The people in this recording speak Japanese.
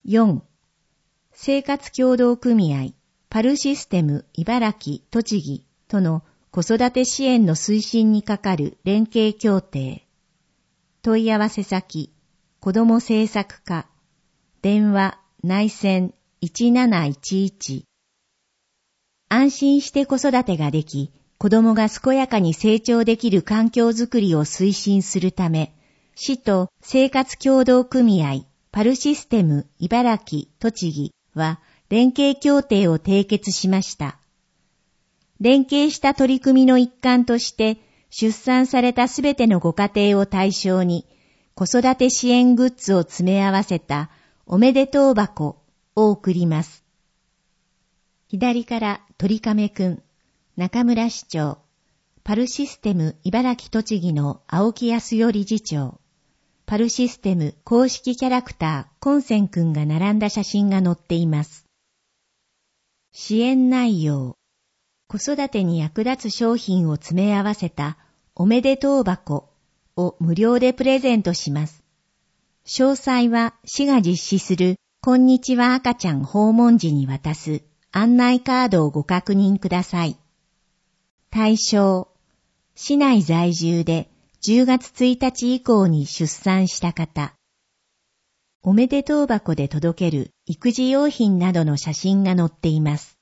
4. 生活協同組合パルシステム茨城栃木との子育て支援の推進に係る連携協定。問い合わせ先、子ども政策課、電話内線1711。安心して子育てができ、子どもが健やかに成長できる環境づくりを推進するため、市と生活協同組合パルシステム茨城栃木は連携協定を締結しました。連携した取り組みの一環として、出産されたすべてのご家庭を対象に、子育て支援グッズを詰め合わせたおめでとう箱を送ります。左から鳥亀くん、中村市長、パルシステム茨城栃木の青木康代理事長、パルシステム公式キャラクターコンセンくんが並んだ写真が載っています。支援内容。子育てに役立つ商品を詰め合わせたおめでとう箱を無料でプレゼントします。詳細は市が実施するこんにちは赤ちゃん訪問時に渡す案内カードをご確認ください。対象、市内在住で10月1日以降に出産した方。おめでとう箱で届ける育児用品などの写真が載っています。